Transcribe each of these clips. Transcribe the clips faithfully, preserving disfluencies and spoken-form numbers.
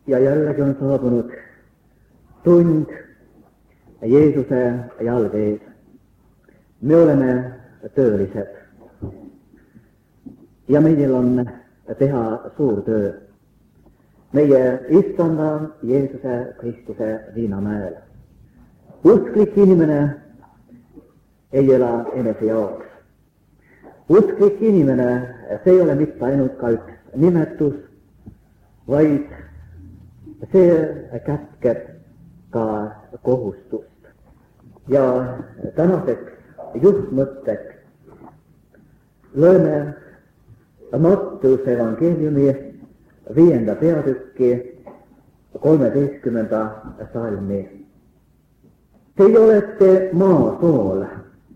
Ja jällegi on saabunud tund Jeesuse jalge ees. Me oleme töölised ja meil on teha suur töö meie Issanda Jeesuse Kristuse viinamäel. Usklik inimene ei ela enese jaoks. Usklik inimene, see ei ole mitte ainult ka üks nimetus, vaid see kätkeb ka kohustust. Ja tänaseks just mõtteks loeme Matteuse evangeeliumi viienda peatükki kolmeteistkümnenda salmi. Teie olete maasool,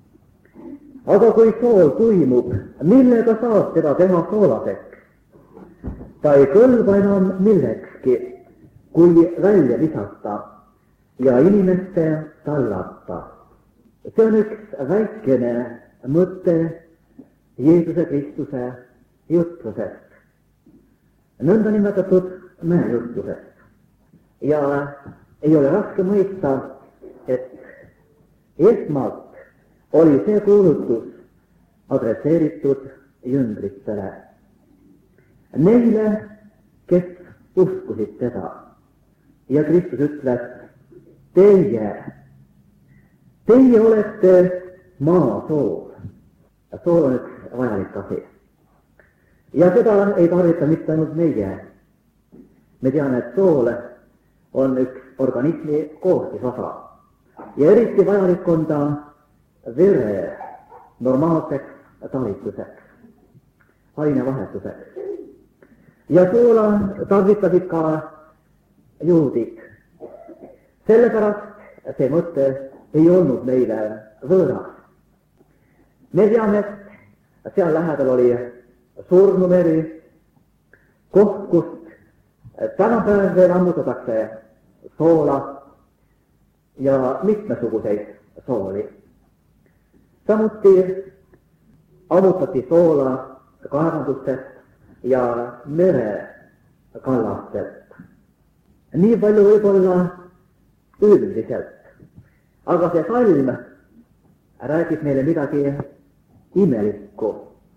aga kui sool tuimub, millega saab teda teha soolaseks? Ta ei kõlba enam millekski, kui välja visata ja inimeste tallata. See on üks väikene mõte Jeesuse Kristuse jutlusest, nõnda nimetatud mäejutlusest. Ja ei ole raske mõista, et esmalt oli see kuulutus adresseeritud jüngritele. Neile, kes uskusid teda. Ja Kristus ütles, teie, teie olete maasool. Sool on üks vajalik asi. Ja seda ei tarvita mitte ainult meie. Me teame, et sool on üks organismi koostisosa. Ja eriti vajalik on ta vere normaalseks talituseks, ainevahetuseks. Ja soola tarvitasid ka juudid. Sellepärast see mõte ei olnud meile võõras. Me teame, et seal lähedal oli Surnumeri, koht, kust tänapäeval veel ammutatakse soola ja mitmesuguseid sooli. Samuti ammutati soola kaevandustest ja merekallastelt. Nii palju võib-olla üldiselt, aga see salm räägib meile midagi imelikku.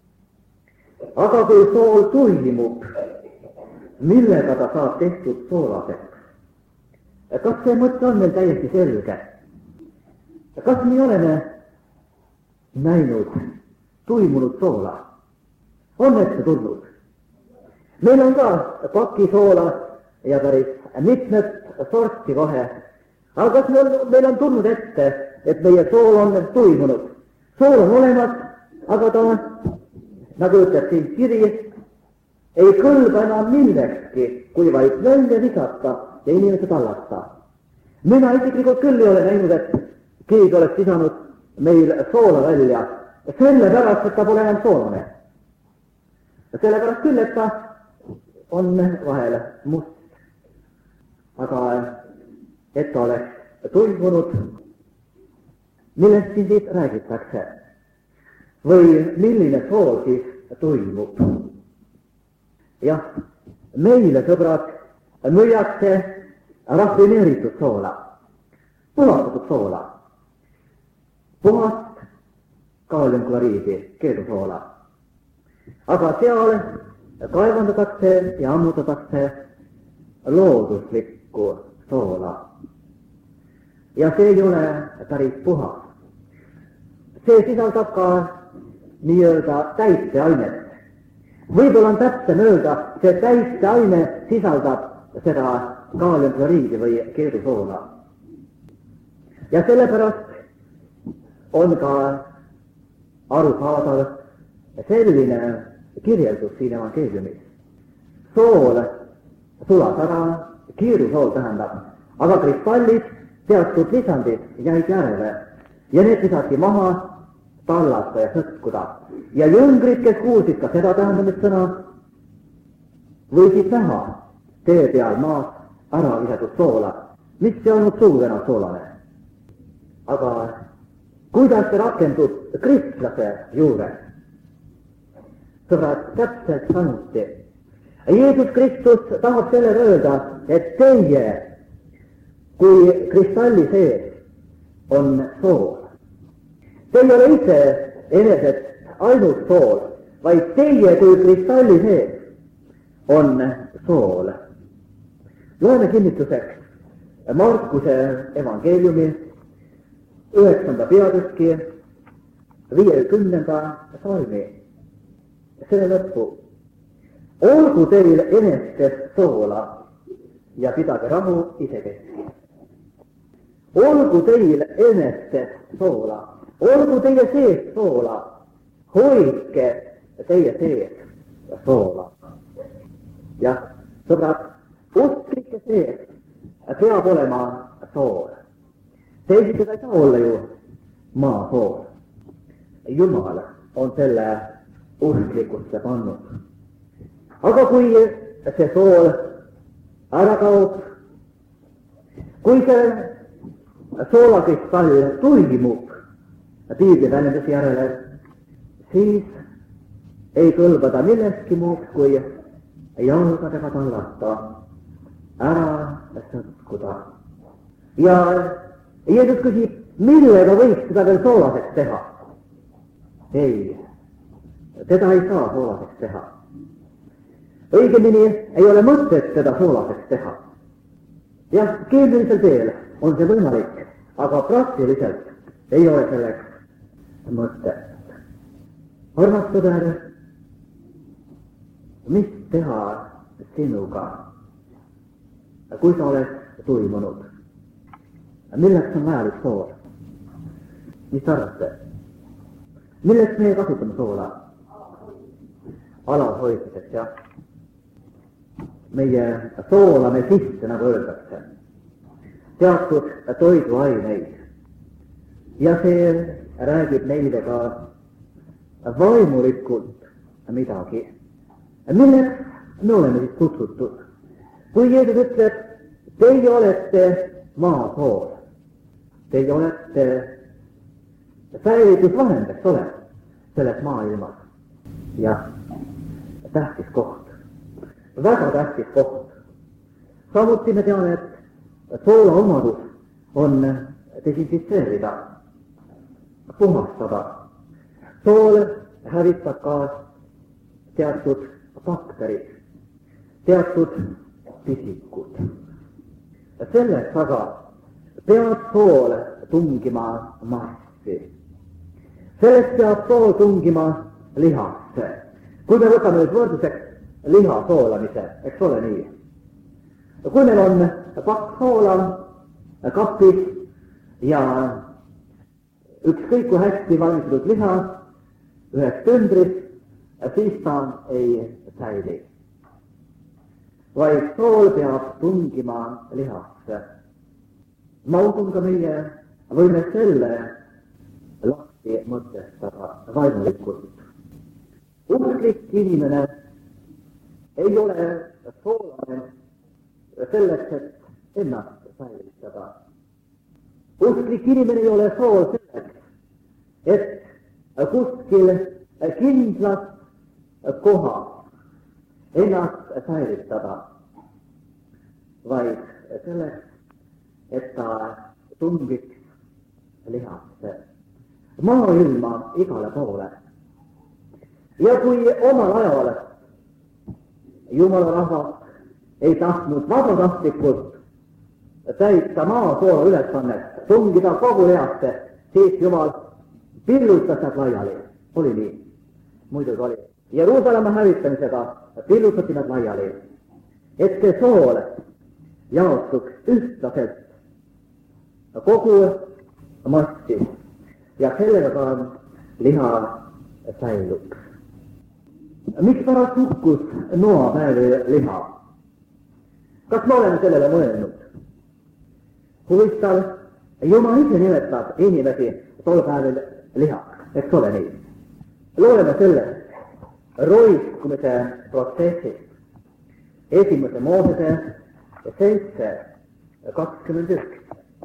Aga kui sool tuimub, millega ta saab tehtud soolaseks? Kas see mõte on meil täiesti selge? Kas me oleme näinud tuimunud soola? On ette tulnud? Meil on ka pakisoola ja päris mitmed sorti vahe. Aga kas meil, meil on tulnud ette, et meie sool on tuimunud? Sool on olemas, aga ta, nagu ütleb siin kiri, ei kõlba enam millekski, kui vaid välja visata ja inimese tallata. Mina isiklikult küll ei ole näinud, et keegi oleks visanud meil soola välja, sellepärast, et ta pole enam soolane. Sellepärast küll, et ta on vahel must. Aga et ta oleks tuimunud, millest siin siit räägitakse? Või milline sool siis tuimub? Jah, meile, sõbrad, müüakse raffineeritud soola, puhastatud soola, puhast kaaliumkloriidi, keedusoola. Aga seal kaevandatakse ja ammutatakse looduslikku soola. Ja see ei ole päris puhas. See sisaldab ka nii-öelda täiteainet. Võib-olla on täpsem öelda, see täiteaine sisaldab seda kaaliumkloriidi või keedusoola. Ja sellepärast on ka arusaadav selline kirjeldus siin evangeeliumis. Sool sulas ära, keedusool tähendab, aga kristallid, teatud lisandid jäid järele ja need visati maha, tallata ja sõtkuda. Ja jüngrid, kes kuulsid ka seda tähendamissõna, võisid näha tee peal maas ära visatud soola, mis ei olnud suur enam soolane. Aga kuidas see rakendub kristlase juures? Sõbrad, täpselt samuti. Jeesus Kristus tahab sellega öelda, et teie kui kristalli sees on sool. Te ei ole ise enesest ainult sool, vaid teie kui kristalli sees on sool. Loeme kinnituseks Markuse evangeeliumi üheksanda peatüki viiekümnenda salmi. Selle lõppu. Olgu teil enestest soola ja pidage rahu isekeskis. Olgu teil enestest soola, olgu teie sees soola, hoidke teie sees soola. Jah, sõbrad, usklike sees peab olema sool. Teisiti ta ei saa olla ju maasool. Jumal on selle usklikusse pannud. Aga kui see sool ära kaob, kui see soolakristall tuimub piibliväljenduse järele, siis ei kõlba ta millestki muuks kui jalgadega tallata, ära sõtkuda. Ja Jeesus küsib, millega võiks seda veel soolaseks teha? Ei, teda ei saa soolaseks teha. Õigemini ei ole mõtet teda soolaseks teha. Jah, keemilisel teel on see võimalik, aga praktiliselt ei ole selleks mõtet. Armas sõber, mis teha sinuga, kui sa oled tuimunud? Milleks on vajalik sool? Mis arvate? Milleks meie kasutame soola? Alalhoidmiseks, jah. Meie soolame sisse, nagu öeldakse, teatud toiduaineid. Ja see räägib meile ka vaimulikult midagi. Milleks me oleme siis kutsutud? Kui Jeesus ütleb, teie olete maasool, teie olete säilitusvahend, eks ole, selles maailmas. Jah, tähtis koht. Väga tähtis koht. Samuti me teame, et soola omadus on desinfitseerida, puhastada. Sool hävitab ka teatud bakterid, teatud pisikud. Selleks aga peab sool tungima massi. Selleks peab sool tungima lihasse. Kui me võtame nüüd võrdluseks liha soolamise, eks ole nii. Kui meil on pakk soola kapis ja ükskõik kui hästi valmistatud liha üheks tündris, siis ta ei säili. Vaid sool peab tungima lihasse. Ma usun ka meie võime selle lahti mõtestada vaimulikult. Usklik inimene ei ole soolane selleks, et ennast säilitada. Usklik inimene ei ole sool selleks, et kuskil kindlas kohas ennast säilitada, vaid selleks, et ta tungiks lihasse, maailma igale poole. Ja kui omal ajal Jumala rahvas ei tahtnud vabatahtlikult täita maasoola ülesannet, tungida kogu lihasse, siis Jumal pillutas nad laiali. Oli nii? Muidugi oli. Jeruusalemma hävitamisega pillutati nad laiali, et see sool jaotuks ühtlaselt kogu massi ja sellega ka liha säiluks. Miks pärast hukkus Noa päevi liha? Kas me oleme sellele mõelnud? Huvitav, Jumal ise nimetab inimesi tol päevil lihaks, eks ole nii? Loeme sellest roiskumise protsessist. Esimese Moosese seitse kakskümmend üks.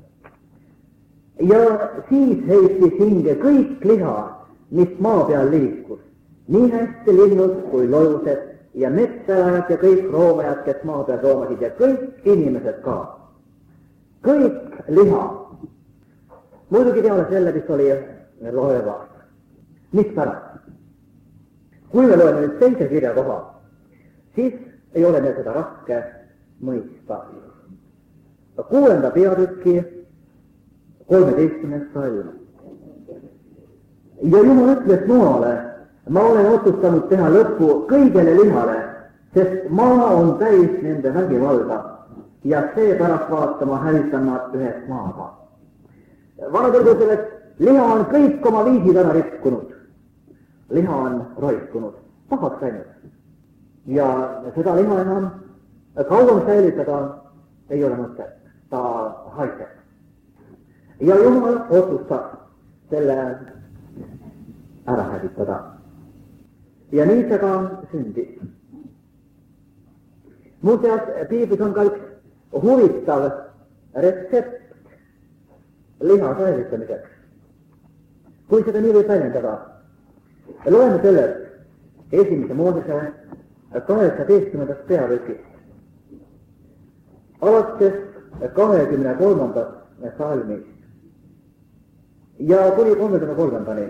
Ja siis heistis hinge kõik liha, mis maa peal liikus. Nii hästi linnud kui lojused ja metsaelajad ja kõik roomajad, kes maa peal roomasid ja kõik inimesed ka. kõik liha. muidugi peale selle, mis oli loevas. mispärast? kui me loeme nüüd teise kirja koha, siis ei ole meil seda raske mõista. kuuenda peatüki kolmeteistkümnes salm. ja Jumal ütles Noale, ma olen otsustanud teha lõppu kõigele lihale, sest maa on täis nende vägivalda ja seepärast vaatama hävitan nad ühes maaga. vanatõrg ütleb, et liha on kõik oma viisid ära rikkunud. liha on roiskunud, pahaks läinud. ja seda liha enam kauem säilitada ei ole mõtet, ta haiseb. ja Jumal otsustab selle ära hävitada. ja nii see ka sündis. muuseas, piiblis on ka üks huvitav retsept liha säilitamiseks. kui seda nii võib väljendada, loeme sellest esimese Moosese kaheksateistkümnendast peatükist. alates kahekümne kolmandast salmist ja kuni kolmekümne kolmandani.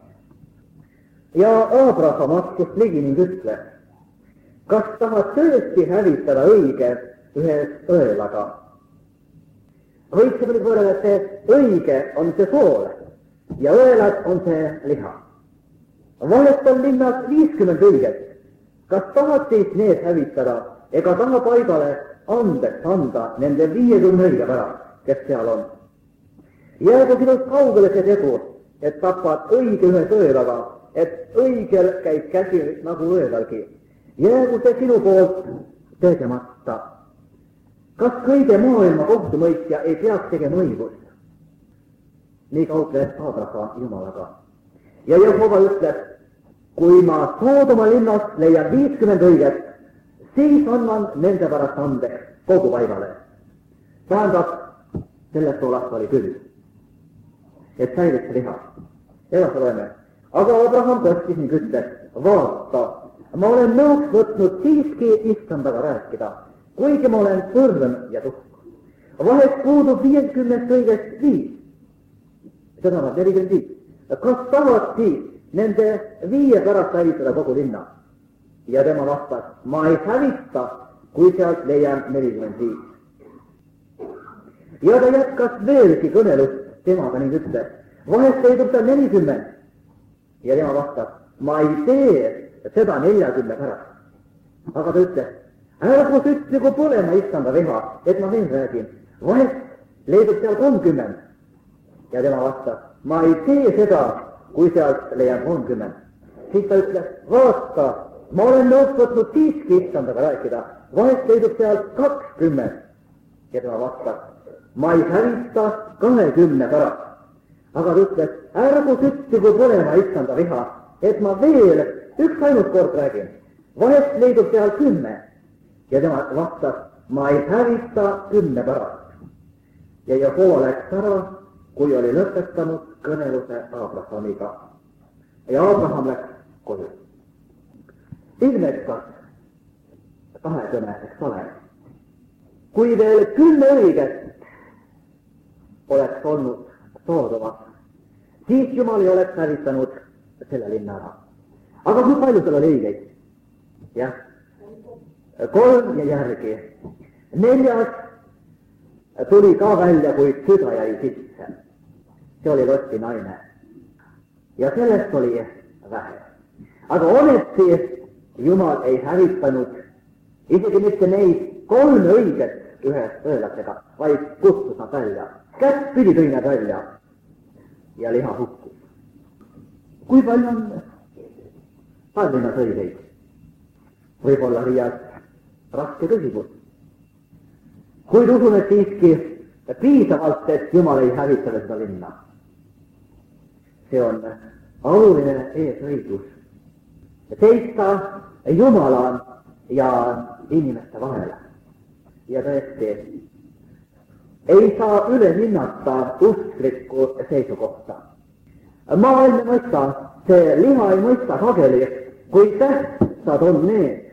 ja Abraham astus ligi ning ütles, kas tahad tõesti hävitada õige ühes õelaga? võiks nüüd võrrelda, et see õige on see sool ja õelad on see liha. vahest on linnas viiskümmend õiget. kas tahad siis need hävitada ega taha paigale andeks anda nende viiekümne õige pärast, kes seal on? jäägu sinust kaugele see tegu, et tapad õige ühes õelaga, et õigel käib käsi nagu õelalgi. jäägu see sinu poolt tegemata. kas kõige maailma kohtumõistja ei peaks tegema õigust? nii kaugles Abraham Jumalaga. ja Jehova ütleb, kui ma Soodoma linnast leian viiskümmend õiget, siis annan nende pärast andeks kogu paigale. tähendab, sellest toolast oli küll, et säiliks liha. edasi loeme. aga Abraham tõstis ning ütles, vaata, ma olen nõuks võtnud siiski istandaga rääkida, kuigi ma olen õrn ja tuhk. vahest puudub viiekümnest õigest viis. seda on nelikümmend viis. kas tahad siis nende viie pärast hävitada kogu linna? ja tema vastas, ma ei hävita, kui sealt leian nelikümmend viis. ja ta jätkas veelgi kõnelust temaga ning ütles, vahest leidub seal nelikümmend. ja tema vastas, ma ei tee seda neljakümne pärast. aga ta ütles, ärgu süttigu põlema istanda liha, et ma veel räägin, vahest leidub seal kolmkümmend. ja tema vastas, ma ei tee seda, kui sealt leian kolmkümmend. siis ta ütles, vaata, ma olen nõus võtnud siiski istandaga rääkida, vahest leidub sealt kakskümmend. ja tema vastas, ma ei hävita kahekümne pärast. aga ta ütles, ärgu süttigu põlema istanda liha, et ma veel üks ainult kord räägin, vahest leidub seal kümme. ja tema vastas, ma ei hävita kümne pärast. ja Jehova läks ära, kui oli lõpetanud kõneluse Abrahamiga. ja Abraham läks koju. ilmekas kahekõne, eks ole. kui veel kümme õiget oleks olnud Soodomas, siis Jumal ei oleks hävitanud selle linna ära. aga kui palju seal oli õigeid? jah, kolm ja järgi. neljas tuli ka välja, kuid süda jäi sisse. see oli Loti naine. ja sellest oli vähe. aga ometi Jumal ei hävitanud isegi mitte neid kolme õiget ühe õelasega, vaid kutsus nad välja. kättpidi tõi nad välja ja liha hukkus. kui palju on Tallinnas õigeid? võib-olla Riias raske küsimus. kuid usun, et siiski piisavalt, et Jumal ei hävita seda linna. see on oluline eesõigus. seista Jumala ja inimeste vahel. ja tõesti, ei saa üle hinnata usklikku seisukohta. maailm ei mõista, see liha ei mõista sageli, kui tähtsad on need,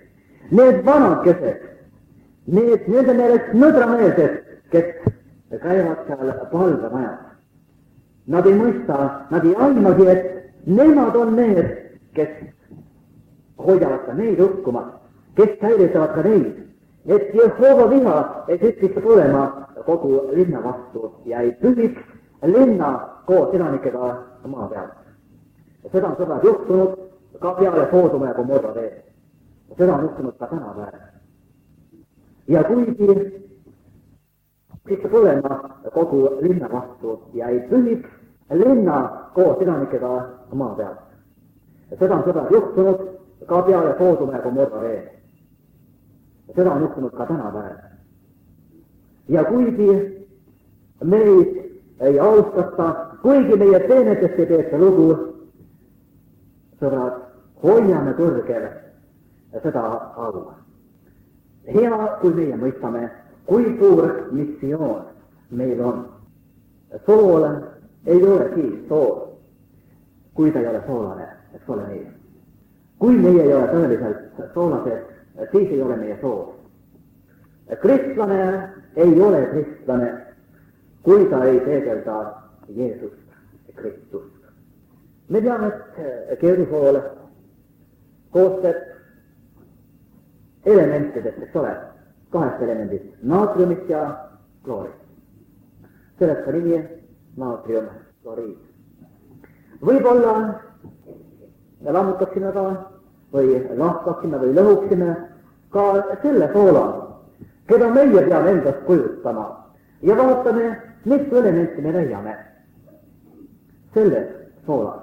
need vanakesed, need nende meelest nõdrameelsed, kes käivad seal palvemajas. Nad ei mõista, nad ei aimagi, et nemad on need, kes hoiavad ka neid hukkumas, kes säilitavad ka neid, et Jehova viha ei süstiks tulema kogu linna vastu ja ei pühiks linna koos elanikega maa pealt. Seda on sõbrad juhtunud ka peale Soodoma ja Gomorra veel. Seda on juhtunud ka tänapäeval. Ja kuigi süstiks tulema kogu linna vastu ja ei pühiks linna koos elanikega maa pealt. Seda on sõbrad juhtunud ka peale Soodoma ja Gomorra veel. Seda on juhtunud ka tänapäeval. Ja kuigi meid ei austata, kuigi meie teenetest ei peeta lugu, sõbrad, hoiame kõrgel seda au. Hea, kui meie mõistame, kui suur missioon meil on. Sool ei ole siis sool, kui ta ei ole soolane, eks ole nii. Kui meie ei ole tõeliselt soolased, siis ei ole meie sool. Kristlane ei ole kristlane, kui ta ei peegelda Jeesust Kristust. Me teame, et keerusool koostab elementidest, eks ole, kahest elemendist, naatriumist ja kloorist. Sellest ka nimi naatriumkloriid. Võib-olla lammutaksime ka või lahkaksime või lõhuksime ka selle soola, keda meie peame endast kujutama ja vaatame, mis elementi me leiame selles soolas.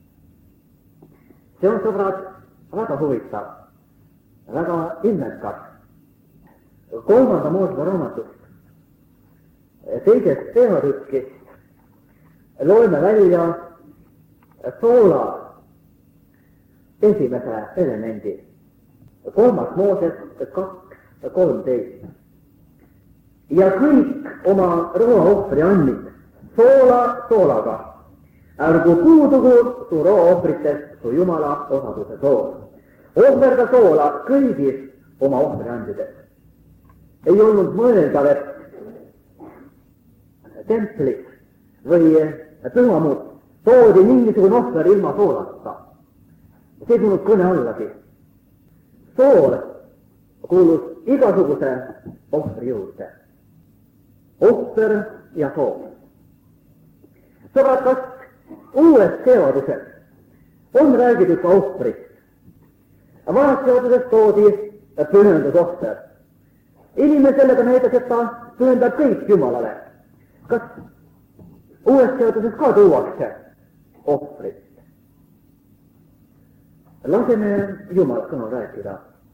See on, sõbrad, väga huvitav, väga ilmekas. Kolmanda Moosese raamatust teisest peatükist loeme välja soola esimese elemendi. Kolmas Mooses kaks kolmteist. Ja kõik oma roaohvri andmid soola soolaga. Ärgu puudugu su roaohvritest su Jumala osaduse sool. Ohverda soola kõigis oma ohvriandides. Ei olnud mõeldav, et templis või pühamut toodi mingisugune ohver ilma soolata. See ei tulnud kõne allagi. Sool kuulus igasuguse ohvri juurde. Ohver ja sool. Sõbrad, kas uues seaduses on räägitud ka ohvrist? Vanas seaduses toodi pühendusohver. Inimesele ta näitas, et ta pühendab kõik Jumalale. Kas uues seaduses ka tuuakse ohvrit? Laseme Jumala sõnal rääkida.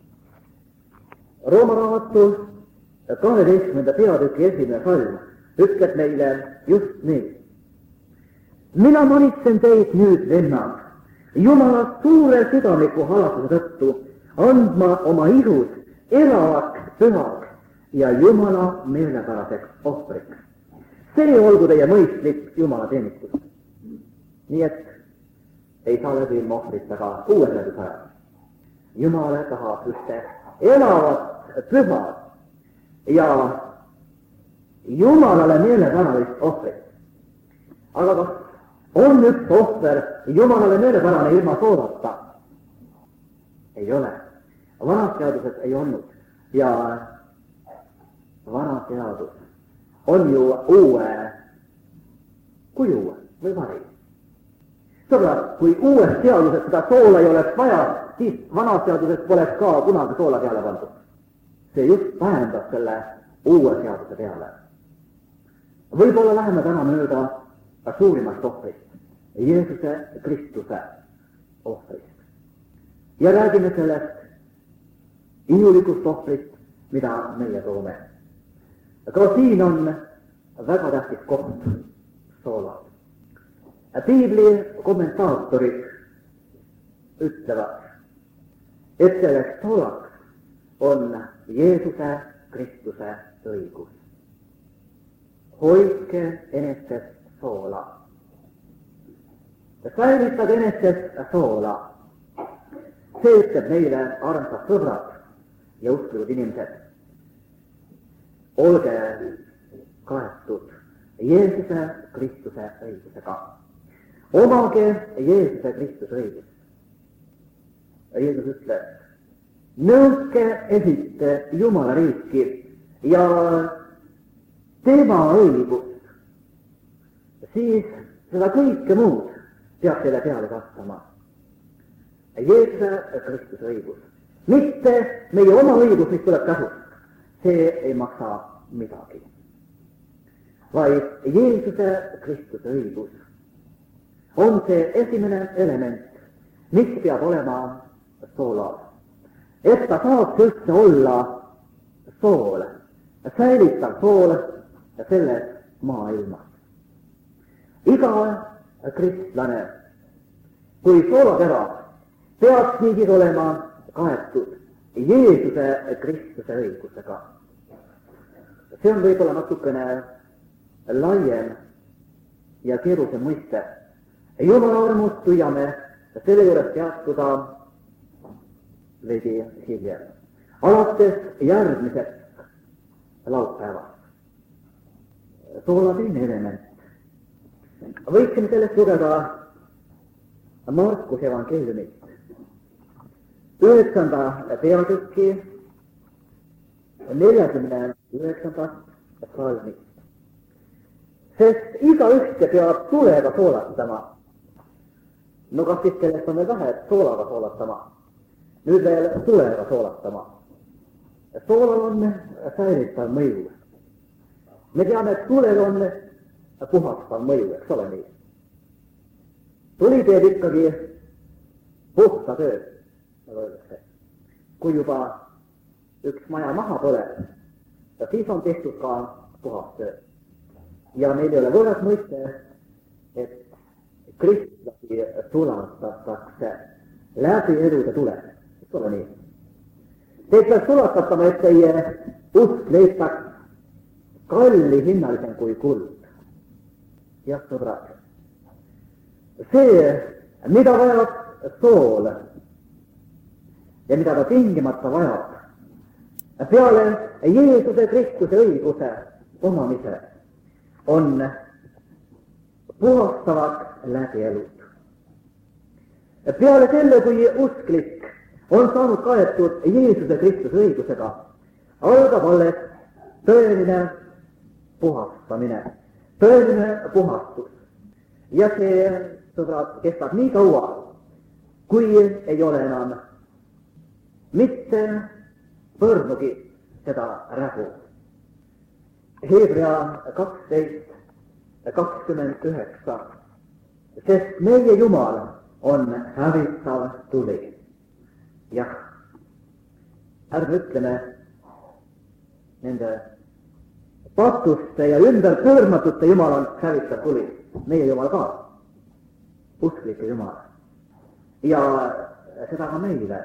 Rooma raamatu kaheteistkümnenda peatüki esimene salm ütleb meile just nii. Mina manitsen teid nüüd, vennad, Jumala suure südamliku halasuse tõttu andma oma ihud elavaks, pühaks ja Jumala meelepäraseks ohvriks. See olgu teie mõistlik Jumala teenistus. Nii et ei saa läbi ilma ohvritega uue läbi sajad. Jumala tahab ühte elavat, püha ja Jumalale meelepäralist ohvrit. Aga kas on üks ohver Jumalale meelepärane ilma soolata? Ei ole. Vanas seaduses ei olnud. Ja vana seadus on ju uue kuju või vari. Sõbrad, kui uues seaduses seda soola ei oleks vaja, siis vanas seaduses poleks ka kunagi soola peale pandud. See just vähendab selle uue seaduse peale. Võib-olla läheme täna mööda suurimast ohvrist, Jeesuse Kristuse ohvrist. Ja räägime sellest inulikust ohvrist, mida meie toome. Aga siin on väga tähtis koht soolad. Piibli kommentaatorid ütlevad, et selleks soolaks on Jeesuse Kristuse õigus. Hoidke enestest soola. Säilitad enestest soola. See ütleb meile, armsad sõbrad, ja usklikud inimesed, olge kaetud Jeesuse Kristuse õigusega. Omage Jeesuse Kristuse õigus. Jeesus ütleb, nõudke esite Jumala riiki ja tema õigust, siis seda kõike muud peab teile peale kastama. Jeesuse Kristuse õigus. Mitte meie oma õigus, mis tuleb käsust. See ei maksa midagi. Vaid Jeesuse Kristuse õigus on see esimene element, mis peab olema soolal. Et ta saaks üldse olla sool, säilitav sool selles maailmas. Iga kristlane, kui soolakera, peaks niigi olema kaetud Jeesuse Kristuse õigusega. See on võib-olla natukene laiem ja keerusem mõiste. Jumala armust püüame selle juures peatuda veidi hiljem. Alates järgmisest laupäevast. Soola teine element. Võiksime sellest lugeda Markuse evangeeliumist. Üheksanda peatüki neljakümne üheksandast salmist. Sest igaüks peab tulega soolatama. No kas siis kellest on veel vähe, et soolaga soolatama? Nüüd veel tulega soolatama. Soolal on säilitav mõju. Me teame, et tulel on puhastav mõju, eks ole nii. Tuli teeb ikkagi puhta töö, nagu öeldakse. Kui juba üks maja maha põleb, ja siis on tehtud ka puhas töö. Ja meil ei ole võõras mõiste, et kristlasi sulastatakse läbi elude tule. Eks ole nii. Teid peab sulastatama, et teie usk leitaks kalli hinnalisem kui kuld. Jah, sõbrad. See, mida vajab sool ja mida ta tingimata vajab, peale Jeesuse Kristuse õiguse omamise on puhastavad läbi elud. Peale selle, kui usklik on saanud kaetud Jeesuse Kristuse õigusega, algab alles tõeline puhastamine, tõeline puhastus. Ja see, sõbrad, kestab nii kaua, kui ei ole enam mitte põrnugi seda rägu. Hebrea kaksteist kakskümmend üheksa. Sest meie Jumal on hävitav tuli. Jah, ärme ütleme nende patuste ja ümberpöörmatute Jumal on hävitav tuli. Meie Jumal ka, usklike Jumal. Ja seda ka meile.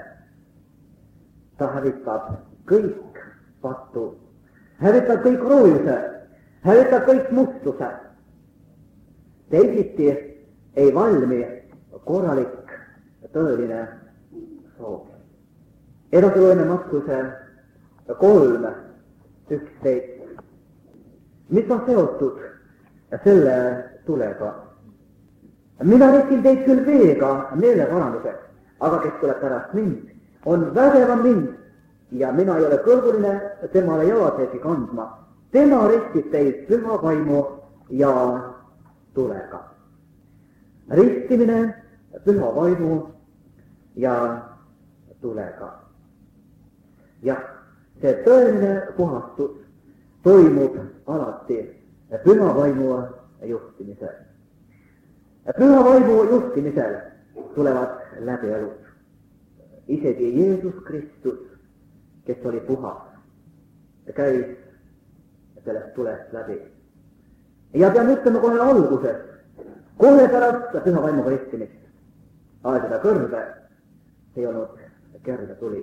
Ta hävitab kõik patu, hävitab kõik roojuse, hävitab kõik mustuse. Teisiti ei valmi korralik, tõeline soov. Edasi loeme Markuse kolm üksteist, mis on seotud selle tulega. Mina retsin teid küll veega meeleparanduseks, aga kes tuleb pärast mind, on vägevam mind ja mina ei ole kõlbuline temale jalaseegi kandma. Tema ristib teid püha vaimu ja tulega. Ristimine püha vaimu ja tulega. Jah, see tõeline puhastus toimub alati püha vaimu juhtimisel. Püha vaimu juhtimisel tulevad läbi elud. Isegi Jeesus Kristus, kes oli puhas, käis sellest tulest läbi. Ja pean ütlema kohe alguses, kohe pärast püha vaimuga ristimist, aedada kõrve, see ei olnud kerge tuli.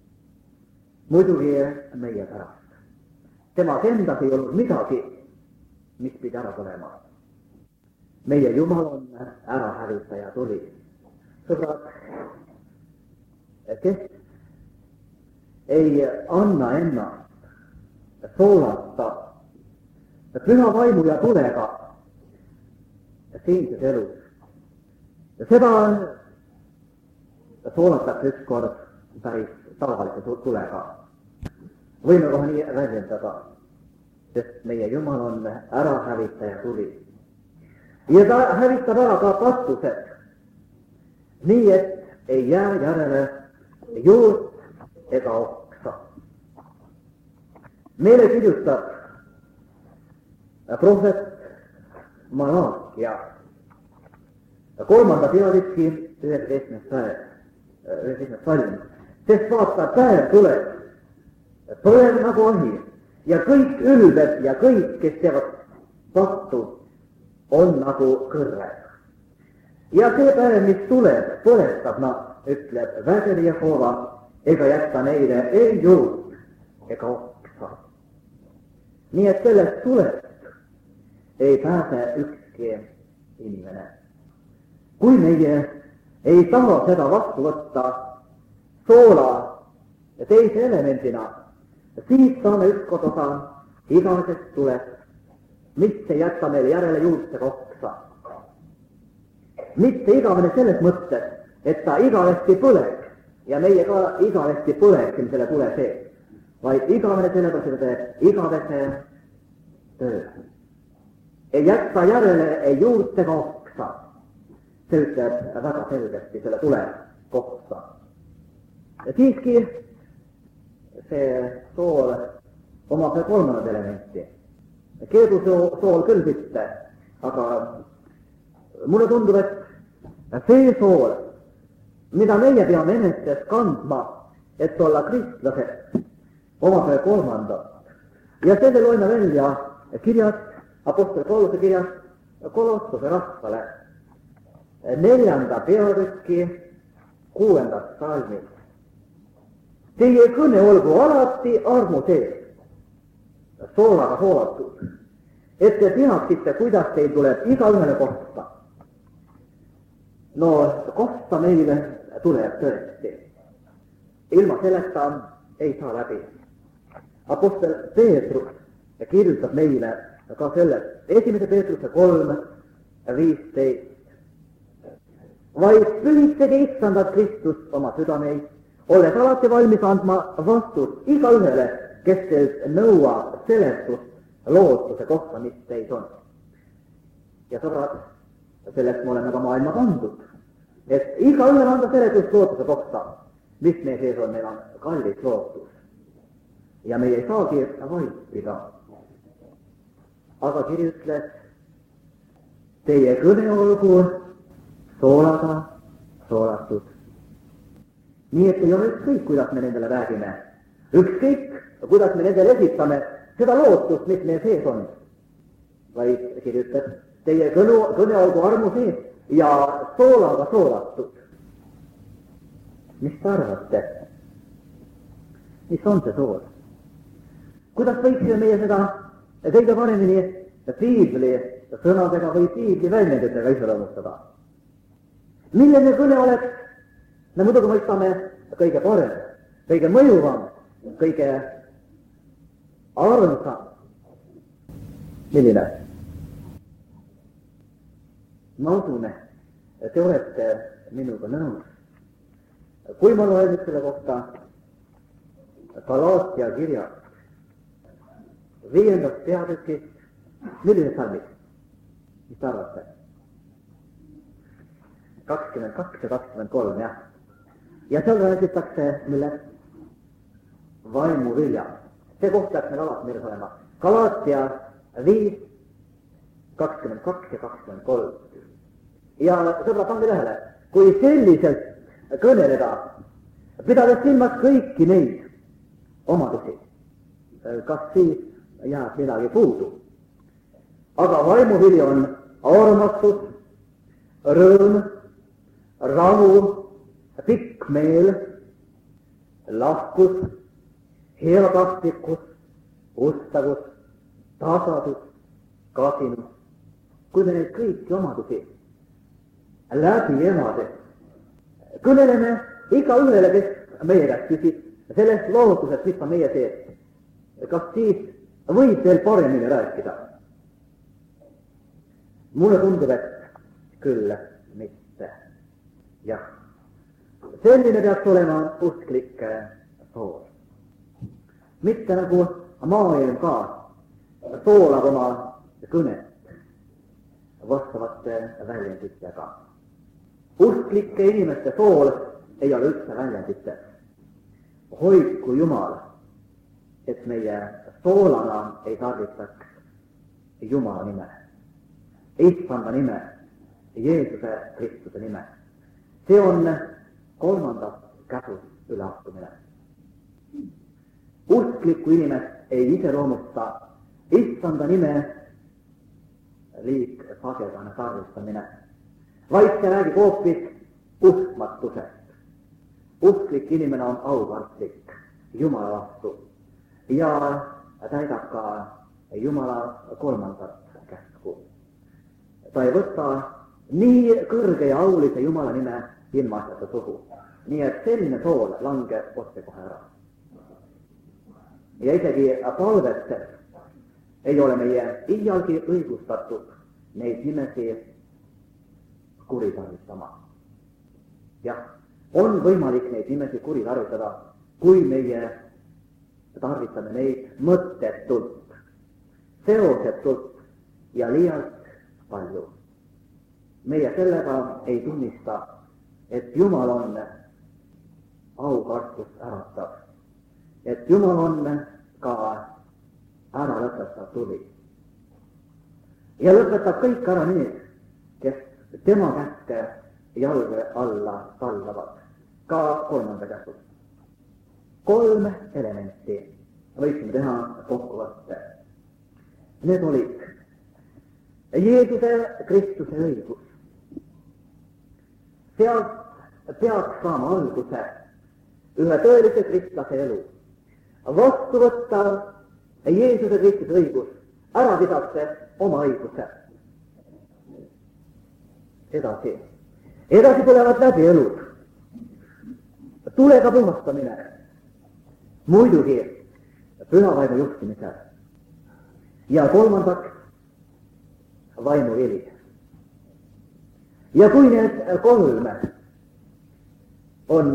Muidugi meie pärast. Temas endas ei olnud midagi, mis pidi ära tulema. Meie Jumal on ära hävitaja tuli. Sõbrad, kes ei anna ennast soolata püha vaimu ja tulega siinses elus. Seda soolatakse ükskord päris tavalise tulega. Võime kohe nii väljendada, sest meie Jumal on ära hävitaja tuli. Ja ta hävitab ära ka pastused, nii et ei jää järele juurt ega oksa. Meile kirjutab prohvet Malaakia kolmanda peatüki üheksateistkümnes salm. Sest vaata, päev tuleb, põleb nagu ahi ja kõik ülbed ja kõik, kes teevad pattu, on nagu kõrred. Ja see päev, mis tuleb, põletab nad, ütleb vägev Jehova, ega jätta neile ei juurt ega oksa. Nii et sellest tulest ei pääse ükski inimene. Kui meie ei taha seda vastu võtta soola teise elemendina, siis saame ükskord osa igavesest tulest, mis ei jätta meile järele juurt ega oksa. Mitte igavene selles mõttes, et ta igavesti põleb ja meie ka igavesti põleksime selle tule sees, vaid igavene sellepärast, et teeb igavese töö. Ei jätta järele ei juurt ega oksa. See ütleb väga selgesti selle tule kohta. Ja siiski see sool omab kolmandat elementi. Keedu sool küll mitte, aga mulle tundub, et see sool, mida meie peame enestes kandma, et olla kristlased, omab kolmandat. Ja selle loeme välja kirjast, Apostel Pauluse kirjast Kolossuse rahvale, neljanda peatüki kuuendas salmis. Teie kõne olgu alati armu sees, soolaga soolatud, et te teaksite, kuidas teil tuleb igaühele kohta. No kohta meile tuleb tõesti. Ilma selleta ei saa läbi. Apostel Peetrus kirjutab meile ka sellest esimese Peetruse kolm viisteist. Vaid pühitsege Issandat Kristust oma südameid, olles alati valmis andma vastust igaühele, kes teilt nõuab seletust lootuse kohta, mis teis on. Ja sõbrad, sellest me oleme ka maailma pandud, et igaühele anda seletust lootuse kohta, mis meie sees on, meil on kallis lootus. Ja meie ei saagi vaipida. Aga kiri ütles, teie kõne olgu soolaga soolatud. Nii et ei ole ükskõik, kuidas me nendele räägime. Ükskõik, kuidas me nendele esitame seda lootust, mis meie sees on. Vaid kiri ütleb, teie kõne, kõne olgu armu sees ja soolaga soolatud. Mis te arvate? Mis on see sool? Kuidas võiksime meie seda kõige paremini piibli sõnadega või piibli väljenditega iseloomustada? Milline kõne oleks, me muidugi mõistame kõige parem, kõige mõjuvam, kõige armsam. Milline? Ma usun, et te olete minuga nõus. Kui ma loen nüüd selle kohta Galaatia kirjast, viiendast peatükist, milline salmis? Mis te arvate? kakskümmend kaks ja kakskümmend kolm, jah. Ja seal räägitakse millest? Vaimu vilja. See koht läks meil alati meeles olema. Galaatia viis, kakskümmend kaks ja kakskümmend kolm. Ja sõbra, pange tähele, kui selliselt kõneleda, pidades silmas kõiki neid omadusi, kas siis jääb midagi puudu. Aga vaimuvili on armastus, rõõm, rahu, pikk meel, lahkus, heatahtlikkus, ustavus, tasadus, kasinus. Kui me neid kõiki omadusi läbi elades kõneleme iga ühele, kes meie käest küsib, sellest lootusest, mis on meie sees, kas siis võib veel paremini rääkida? Mulle tundub, et küll mitte. jah, selline peaks olema usklik sool. mitte nagu maailm ka soolab oma kõnet vastavate väljenditega. Usklike inimeste sool ei ole üldse väljendites. Hoidku Jumal, et meie soolana ei tarvitaks Jumala nime, Issanda nime, Jeesuse Kristuse nime. See on kolmandast käsust üleastumine. Usklikku inimest ei iseloomusta Issanda nime liig sagedane tarvistamine, vaid see räägib hoopis uskmatusest. Usklik inimene on aukartlik Jumala vastu ja täidab ka Jumala kolmandat käsku. Ta ei võta nii kõrge ja aulise Jumala nime ilmaasjata suhu, nii et selline sool langeb otsekohe ära. Ja isegi palvetes ei ole meie iialgi õigustatud neid nimesi kuritarvitama. jah, on võimalik neid nimesi kuritarvitada, kui meie tarvitame neid mõttetult, seosetult ja liialt palju. Meie sellega ei tunnista, et Jumal on aukartust äratav, et Jumal on ka ära lõpetav tuli. Ja lõpetab kõik ära need, kes tema käske jalge alla tallavad, ka kolmanda käsud. Kolm elementi võiksime teha kokkuvõtte. Need olid Jeesuse Kristuse õigus. Sealt peaks saama alguse ühe tõelise kristlase elu. Vastu võtta Jeesuse Kristuse õigus, ära visata oma õiguse. Edasi. Edasi tulevad läbi elud. Tulega puhastamine. Muidugi püha vaimu juhtimisel. Ja kolmandaks vaimu vili. Ja kui need kolm on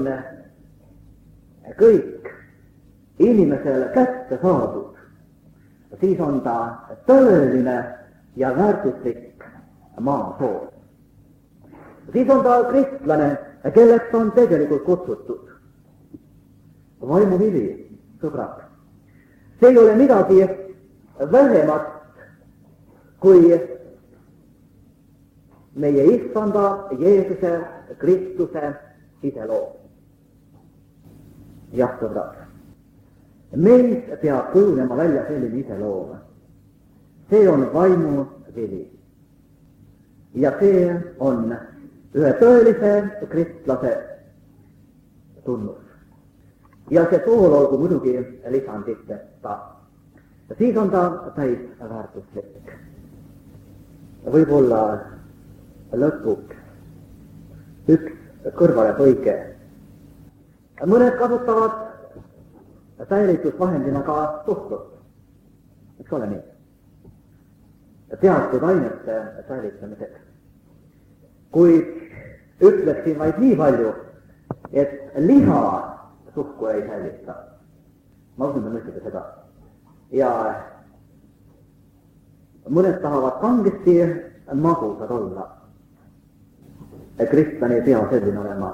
kõik inimesel kätte saadud, siis on ta tõeline ja väärtuslik maasool. Siis on ta kristlane, kelleks on tegelikult kutsutud. Vaimu vili, sõbrad, see ei ole midagi vähemat kui meie Issanda Jeesuse Kristuse iseloom. jah, sõbrad, meis peab kujunema välja selline iseloom. See on vaimu vili. Ja see on ühe tõelise kristlase tunnus. Ja see sool olgu muidugi lisanditeta. Siis on ta täis väärtuslik. Võib-olla lõpuks üks kõrvalepõige. Mõned kasutavad säilitusvahendina ka suhkrut. Eks ole nii? Teatud ainete säilitamiseks. Kuid ütleksin vaid nii palju, et liha suhku ei säilita. Ma usun, te mõistate seda. Ja mõned tahavad kangesti magusad olla. Kristlane ei pea selline olema.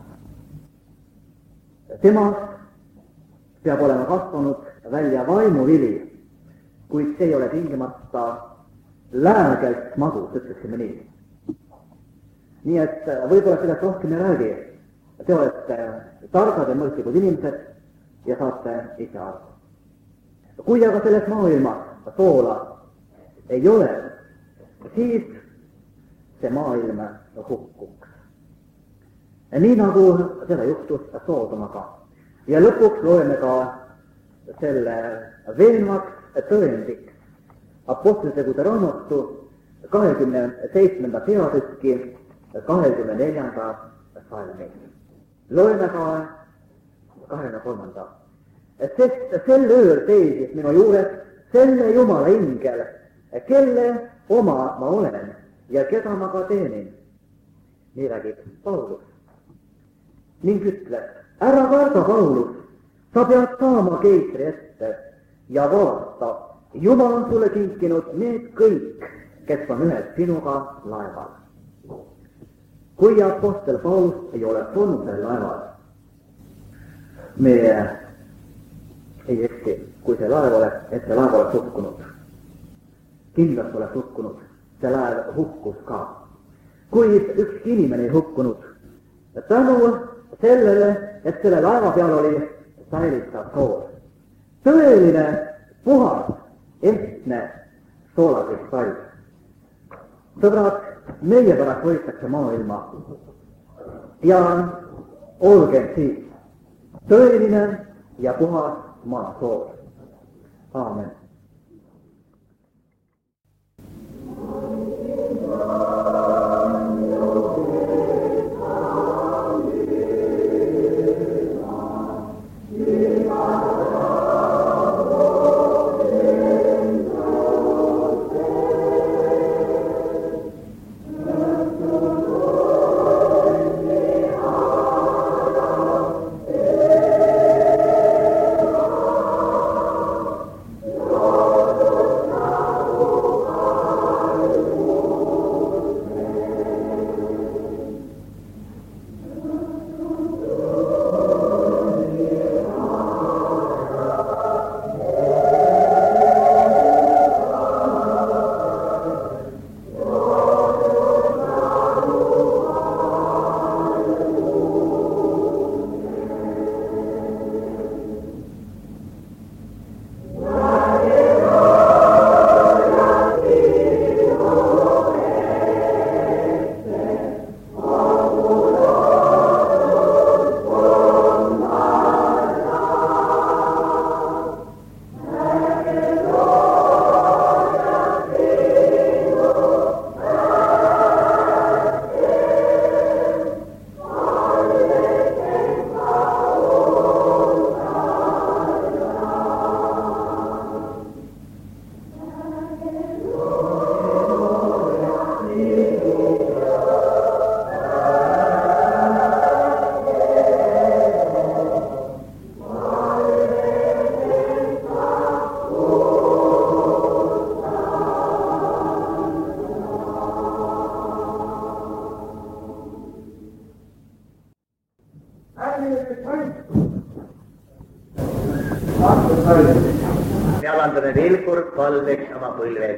Temas peab olema kasvanud välja vaimuvili, kuid see ei ole tingimata läägelt magus, ütleksime nii. Nii et võib-olla sellest rohkem ei räägi. Te olete targad ja mõistlikud inimesed ja saate ise aru. Kui aga selles maailmas soola ei ole, siis see maailm hukkuks. Nii nagu seda juhtus Soodomaga. Ja lõpuks loeme ka selle veenvaks tõendiks Apostlitegude raamatu kahekümne seitsmenda peatükki kahekümne neljanda salmi. Loeme ka kahekümne kolmanda. Sest sel ööl seisis minu juures selle Jumala ingel, kelle oma ma olen ja keda ma ka teenin. Nii räägib Paulus. Ning ütles, ära karda, Paulus, sa pead saama keisri ette ja vaata, Jumal on sulle kinkinud need kõik, kes on ühes sinuga laeval. Kui apostel Paulus ei oleks olnud seal laeval, me ei eksi, kui see laev oleks, et see laev oleks hukkunud. Kindlasti oleks hukkunud, see laev hukkus ka. Kuid ükski inimene ei hukkunud. Tänu sellele, et selle laeva peal oli säilitav sool. Tõeline, puhas, ehtne soolakristall. Sõbrad, meie pärast võitakse maailma. Ja olgem siis tõeline ja puhas maasool. Aamen. Me alandame veel kord palveks oma põlved.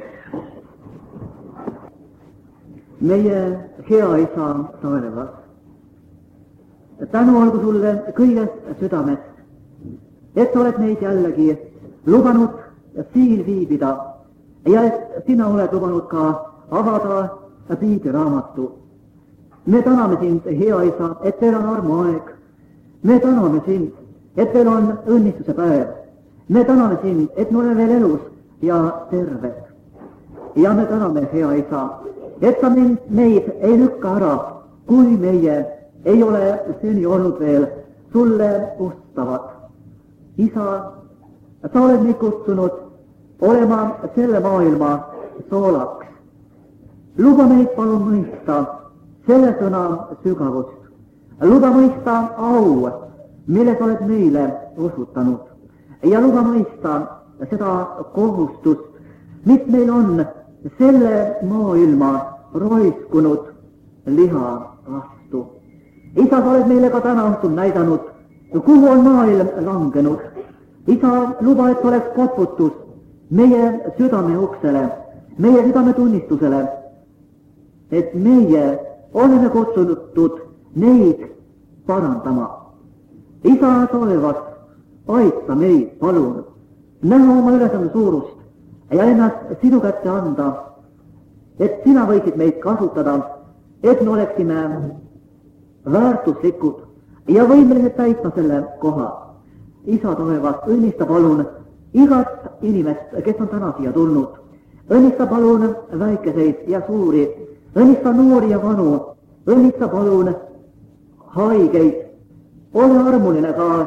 Meie hea isa taevas, tänu olgu sulle kõigest südamest, et oled meid jällegi lubanud siin viibida ja et sina oled lubanud ka avada piibliraamatu. Me täname sind, hea isa, et teil on armuaeg. Me täname sind, et teil on õnnistuse päev. Me täname sind, et me oleme veel elus ja terved. Ja me täname, hea isa, et sa mind, meid ei lükka ära, kui meie ei ole seni olnud veel sulle ustavad. Isa, sa oled meid kutsunud olema selle maailma soolaks. Luba meid palun mõista selle sõna sügavust. Luba mõista au, milles oled meile osutanud. Ja luba mõista seda kohustust, mis meil on selle maailma roiskunud liha vastu. Isa, sa oled meile ka täna õhtul näidanud, kuhu on maailm langenud. Isa, luba, et oleks koputus meie südame uksele, meie südame tunnistusele, et meie oleme kutsutud neid parandama. Isa taevas, aita meid, palun, näha oma ülesande suurust ja ennast sinu kätte anda, et sina võiksid meid kasutada, et me oleksime väärtuslikud ja võimelised täitma selle koha. Isa taevas, õnnista palun igat inimest, kes on täna siia tulnud. Õnnista palun väikeseid ja suuri, õnnista noori ja vanu, õnnista palun haigeid. Ole armuline ka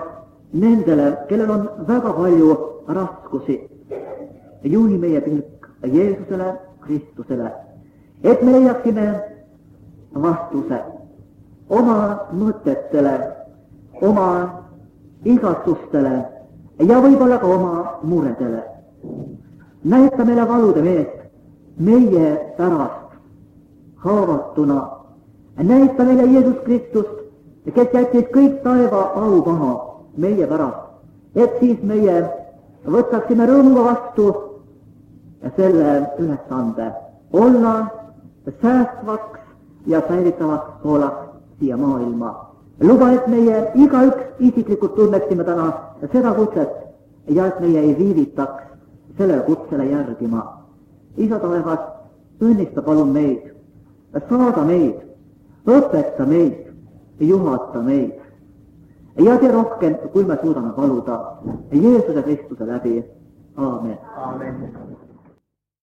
nendele, kellel on väga palju raskusi. Juhi meie pilk Jeesusele, Kristusele, et me leiaksime vastuse oma mõtetele, oma igatsustele ja võib-olla ka oma muredele. Näita meile valude meest meie pärast haavatuna. Näita meile Jeesus Kristust, kes jättis kõik taeva au maha meie pärast, et siis meie võtaksime rõõmuga vastu selle ülesande olla säästvaks ja säilitavaks soolaks siia maailma. Luba, et meie igaüks isiklikult tunneksime täna seda kutset ja et meie ei viivitaks sellele kutsele järgima. Isa taevas, õnnista palun meid, saada meid, õpeta meid, juhata meid. Ja tee rohkem, kui me suudame paluda Jeesuse Kristuse läbi. Aamen. Aamen.